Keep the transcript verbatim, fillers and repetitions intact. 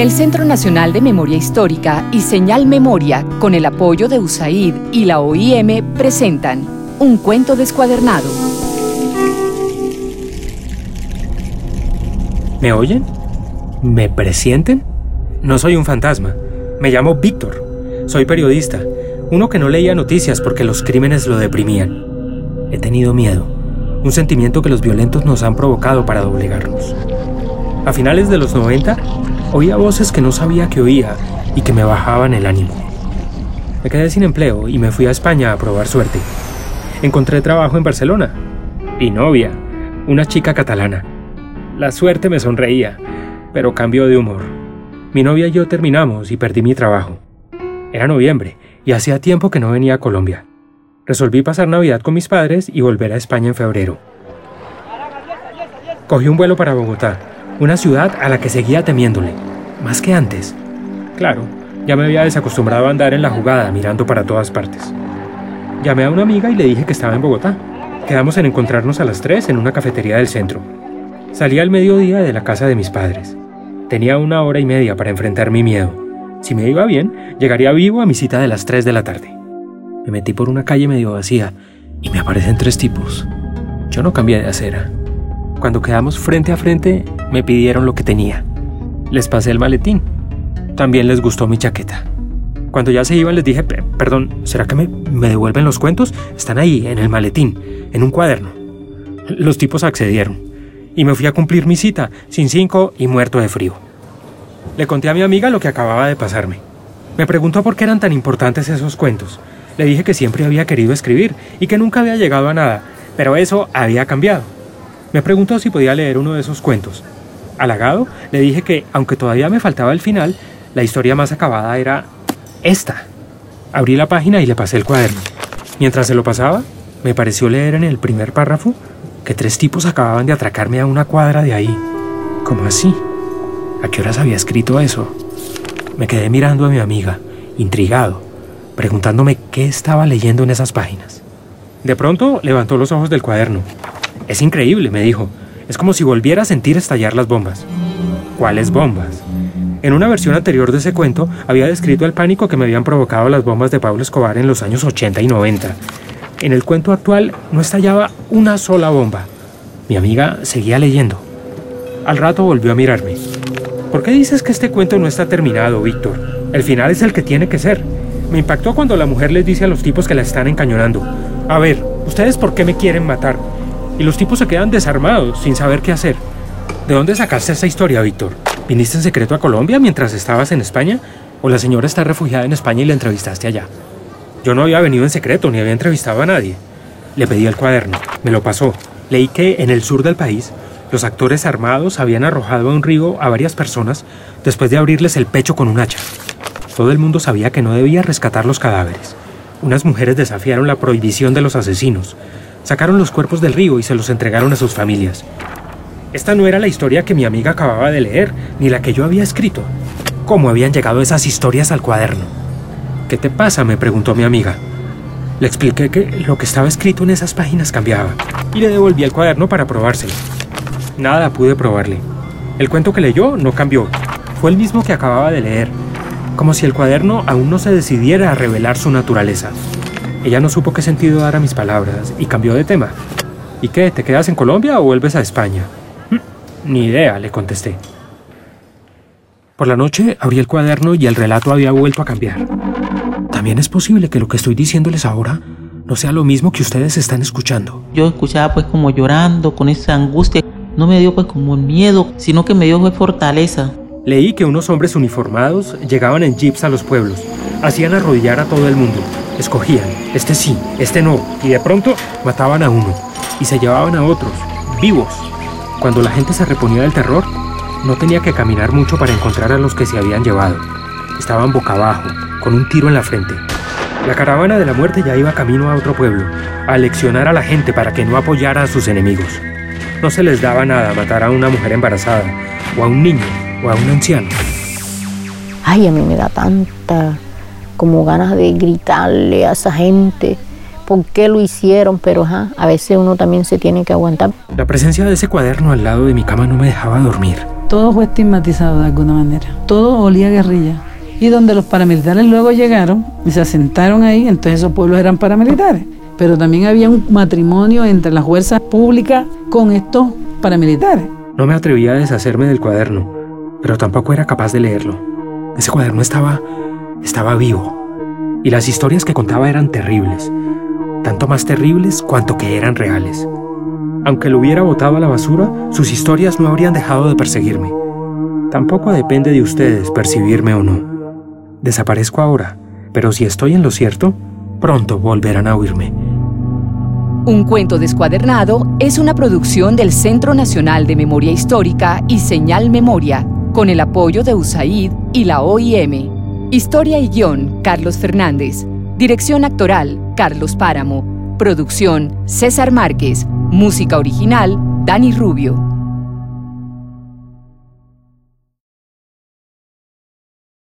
El Centro Nacional de Memoria Histórica y Señal Memoria, con el apoyo de U S A I D y la O I M, presentan Un cuento descuadernado. ¿Me oyen? ¿Me presienten? No soy un fantasma. Me llamo Víctor. Soy periodista. Uno que no leía noticias porque los crímenes lo deprimían. He tenido miedo. Un sentimiento que los violentos nos han provocado para doblegarnos. A finales de los noventa, oía voces que no sabía que oía y que me bajaban el ánimo. Me quedé sin empleo y me fui a España a probar suerte. Encontré trabajo en Barcelona. Y novia, una chica catalana. La suerte me sonreía, pero cambió de humor. Mi novia y yo terminamos y perdí mi trabajo. Era noviembre y hacía tiempo que no venía a Colombia. Resolví pasar Navidad con mis padres y volver a España en febrero. Cogí un vuelo para Bogotá, una ciudad a la que seguía temiéndole, más que antes. Claro, ya me había desacostumbrado a andar en la jugada mirando para todas partes. Llamé a una amiga y le dije que estaba en Bogotá. Quedamos en encontrarnos a las tres en una cafetería del centro. Salí al mediodía de la casa de mis padres. Tenía una hora y media para enfrentar mi miedo. Si me iba bien, llegaría vivo a mi cita de las tres de la tarde. Me metí por una calle medio vacía y me aparecen tres tipos. Yo no cambié de acera. Cuando quedamos frente a frente, me pidieron lo que tenía. Les pasé el maletín. También les gustó mi chaqueta. Cuando ya se iban les dije, perdón, ¿será que me, me devuelven los cuentos? Están ahí, en el maletín, en un cuaderno. Los tipos accedieron. Y me fui a cumplir mi cita, sin cinco y muerto de frío. Le conté a mi amiga lo que acababa de pasarme. Me preguntó por qué eran tan importantes esos cuentos. Le dije que siempre había querido escribir y que nunca había llegado a nada, pero eso había cambiado. Me preguntó si podía leer uno de esos cuentos. Halagado, le dije que, aunque todavía me faltaba el final, la historia más acabada era esta. Abrí la página y le pasé el cuaderno. Mientras se lo pasaba, me pareció leer en el primer párrafo que tres tipos acababan de atracarme a una cuadra de ahí. ¿Cómo así? ¿A qué horas había escrito eso? Me quedé mirando a mi amiga, intrigado, preguntándome qué estaba leyendo en esas páginas. De pronto levantó los ojos del cuaderno. Es increíble, me dijo. Es como si volviera a sentir estallar las bombas. ¿Cuáles bombas? En una versión anterior de ese cuento había descrito el pánico que me habían provocado las bombas de Pablo Escobar en los años ochenta y noventa. En el cuento actual no estallaba una sola bomba. Mi amiga seguía leyendo. Al rato volvió a mirarme. ¿Por qué dices que este cuento no está terminado, Víctor? El final es el que tiene que ser. Me impactó cuando la mujer les dice a los tipos que la están encañonando: a ver, ¿ustedes por qué me quieren matar? Y los tipos se quedan desarmados, sin saber qué hacer. ¿De dónde sacaste esa historia, Víctor? ¿Viniste en secreto a Colombia mientras estabas en España? ¿O la señora está refugiada en España y la entrevistaste allá? Yo no había venido en secreto, ni había entrevistado a nadie. Le pedí el cuaderno, me lo pasó. Leí que en el sur del país, los actores armados habían arrojado a un río a varias personas después de abrirles el pecho con un hacha. Todo el mundo sabía que no debía rescatar los cadáveres. Unas mujeres desafiaron la prohibición de los asesinos. Sacaron los cuerpos del río y se los entregaron a sus familias. Esta no era la historia que mi amiga acababa de leer, ni la que yo había escrito. ¿Cómo habían llegado esas historias al cuaderno? ¿Qué te pasa?, me preguntó mi amiga. Le expliqué que lo que estaba escrito en esas páginas cambiaba, y le devolví el cuaderno para probárselo. Nada pude probarle. El cuento que leyó no cambió. Fue el mismo que acababa de leer, como si el cuaderno aún no se decidiera a revelar su naturaleza. Ella no supo qué sentido dar a mis palabras y cambió de tema. ¿Y qué? ¿Te quedas en Colombia o vuelves a España? Ni idea, le contesté. Por la noche abrí el cuaderno y el relato había vuelto a cambiar. También es posible que lo que estoy diciéndoles ahora no sea lo mismo que ustedes están escuchando. Yo escuchaba pues como llorando, con esa angustia. No me dio pues como miedo, sino que me dio pues fortaleza. Leí que unos hombres uniformados llegaban en jeeps a los pueblos. Hacían arrodillar a todo el mundo. Escogían, este sí, este no. Y de pronto mataban a uno. Y se llevaban a otros, vivos. Cuando la gente se reponía del terror, no tenía que caminar mucho para encontrar a los que se habían llevado. Estaban boca abajo, con un tiro en la frente. La caravana de la muerte ya iba camino a otro pueblo, a aleccionar a la gente para que no apoyara a sus enemigos. No se les daba nada matar a una mujer embarazada, o a un niño, o a un anciano. Ay, a mí me da tanta como ganas de gritarle a esa gente por qué lo hicieron, pero ajá, a veces uno también se tiene que aguantar. La presencia de ese cuaderno al lado de mi cama no me dejaba dormir. todo fue estigmatizado de alguna manera. Todo olía a guerrilla. Y donde los paramilitares luego llegaron y se asentaron ahí, entonces esos pueblos eran paramilitares. Pero también había un matrimonio entre las fuerzas públicas con estos paramilitares. No me atrevía a deshacerme del cuaderno, pero tampoco era capaz de leerlo. Ese cuaderno estaba, estaba vivo. Y las historias que contaba eran terribles. Tanto más terribles cuanto que eran reales. Aunque lo hubiera botado a la basura, sus historias no habrían dejado de perseguirme. Tampoco depende de ustedes percibirme o no. Desaparezco ahora, pero si estoy en lo cierto, pronto volverán a oírme. Un cuento descuadernado es una producción del Centro Nacional de Memoria Histórica y Señal Memoria, con el apoyo de U S A I D y la O I M. Historia y guión, Carlos Fernández. Dirección actoral, Carlos Páramo. Producción, César Márquez. Música original, Dani Rubio.